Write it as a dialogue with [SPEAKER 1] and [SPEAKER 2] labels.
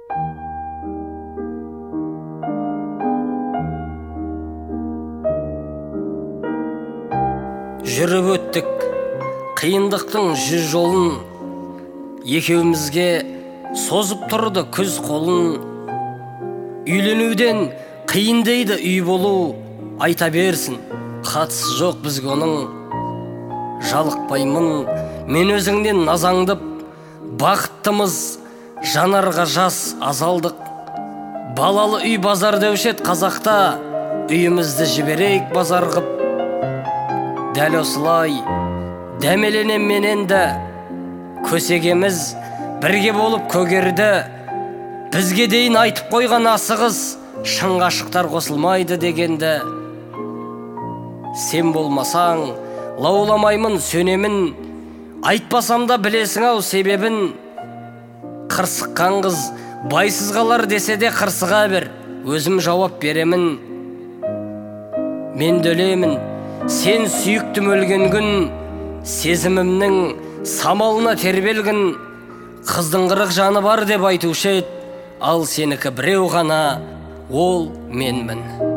[SPEAKER 1] Жүріп өттік қиындықтың 100 жолын, екеумізге созып тұрды күз қолын. Үйленуден қиын дейді үй болу, айта берсін, қатысы жоқ бізге оның. Жалықпаймын мен өзіңнен назаңдып, бақыттымыз жанарға жас азалдық. Балалы үй базар деушет қазақта, үйімізді жіберейік базар қып. Дәл осылай дәмеленем мен енді, көсегеміз бірге болып көгерді. Бізге дейін айтып қойған асығыз, шын ғашықтар қосылмайды дегенді. Сен болмасаң лауламаймын, сөнемін, айтпасам да білесің ау себебін. Қырсыққан қыз байсыз қалар десе де қырсыға бер, өзім жауап беремін. Мен өлемін, сен сүйіктім өлген күн, сезімімнің самалына тербелгін. Қыздың 40 жаны бар деп айтушы ед, ал сенікі біреу ғана, ол менмін.